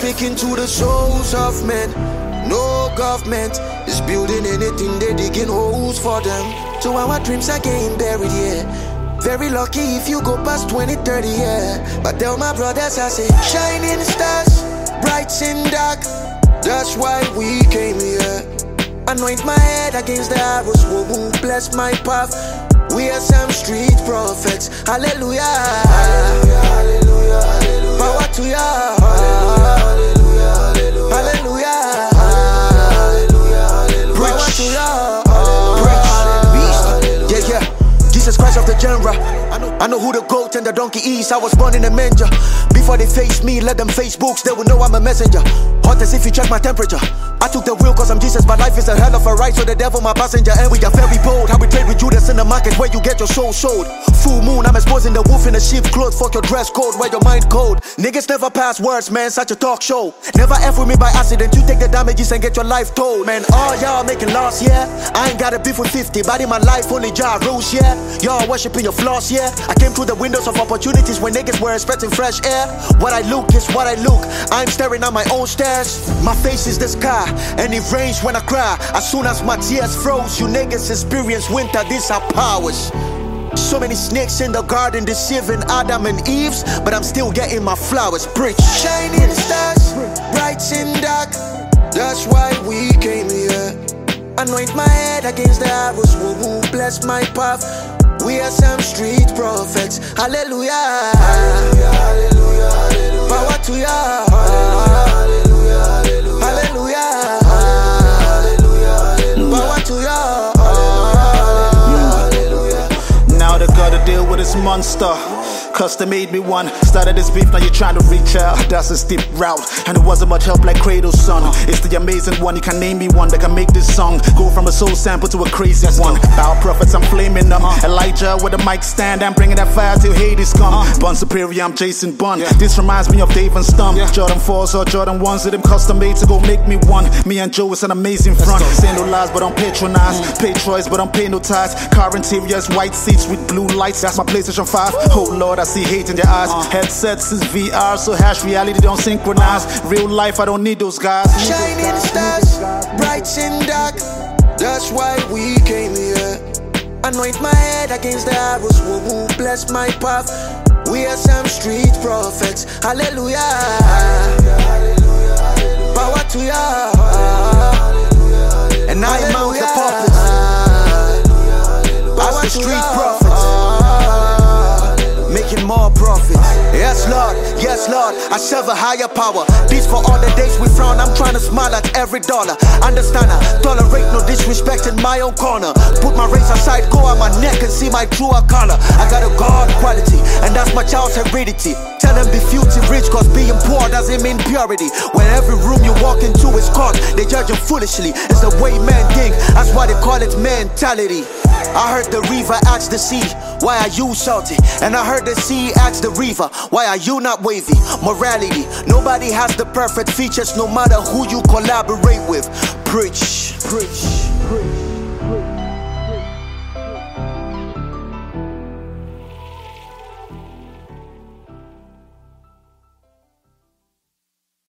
speaking to the souls of men. No government is building anything, they digging holes for them. So our dreams are getting buried, yeah. Very lucky if you go past 2030, yeah. But tell my brothers I say, shining stars, bright in dark. That's why we came here. Anoint my head against the arrows, who bless my path. We are some street prophets. Hallelujah, hallelujah, hallelujah, hallelujah. Power to ya. Hallelujah, hallelujah, hallelujah, hallelujah, hallelujah. Power to ya. Beast. Yeah, yeah. Jesus Christ of the genre. I know who the goat and the donkey is. I was born in a manger. Before they face me, let them face books. They will know I'm a messenger. Hot as if you check my temperature. I took the wheel cause I'm Jesus, but life is a hell of a ride. So the devil my passenger, and we are very bold. How we trade with Judas in the market where you get your soul sold. Full moon, I'm exposing the wolf in a sheep cloth. Fuck your dress code, wear your mind code. Niggas never pass words, man, such a talk show. Never F with me by accident, you take the damages and get your life told. Man, all y'all making loss, yeah. I ain't got a beef with 50, but in my life only Jah rules, yeah. Y'all worshiping your flaws, yeah. I came through the windows of opportunities when niggas were expecting fresh air. What I look is what I look. I'm staring at my own stairs. My face is the sky, and it rains when I cry. As soon as my tears froze, you niggas experience winter, these are powers. So many snakes in the garden deceiving Adam and Eve's, but I'm still getting my flowers. Preach. Shining stars, bright in dark. That's why we came here. Anoint my head against the arrows, who bless my path. We are some street prophets. Hallelujah, hallelujah, hallelujah, hallelujah. Power to ya. Hallelujah, hallelujah, hallelujah, hallelujah. Power to ya. Hallelujah. Now they gotta deal with this monster. Custom made me one. Started this beef, now you're trying to reach out. That's a steep route, and it wasn't much help like Cradle Son. It's the amazing one, you can name me one that can make this song go from a soul sample to a crazy one. Bow prophets, I'm flaming them. Elijah with a mic stand, I'm bringing that fire till Hades come. Bun Superior, I'm Jason Bunn. This reminds me of Dave and Stump. Jordan 4s or Jordan 1s, with them custom made to go make me one. Me and Joe is an amazing front. Say no lies, but don't patronize. Pay Troy's, but don't pay no ties. Car interiors, white seats with blue lights. That's my PlayStation 5. Oh Lord, I see hate in their eyes. Headsets is VR, so hash reality don't synchronize. Real life, I don't need those guys. Shining stars, bright in dark. That's why we came here. Anoint my head against the arrows, who bless my path. We are some street prophets. Hallelujah, power to ya. And I am the prophets. Power to street prophets. Making more profits. Yes Lord, I serve a higher power. This for all the days we frown, I'm trying to smile at every dollar. Understand, I tolerate no disrespect in my own corner. Put my race aside, go on my neck and see my true color. I got a God quality, and that's my child's heredity. Tell them be filthy rich, cause being poor doesn't mean purity. When every room you walk into is caught, they judge you foolishly. It's the way men think, that's why they call it mentality. I heard the river ask the sea, why are you salty? And I heard the sea ask the river, why are you not wavy? Morality, nobody has the perfect features, no matter who you collaborate with. Preach, preach, preach.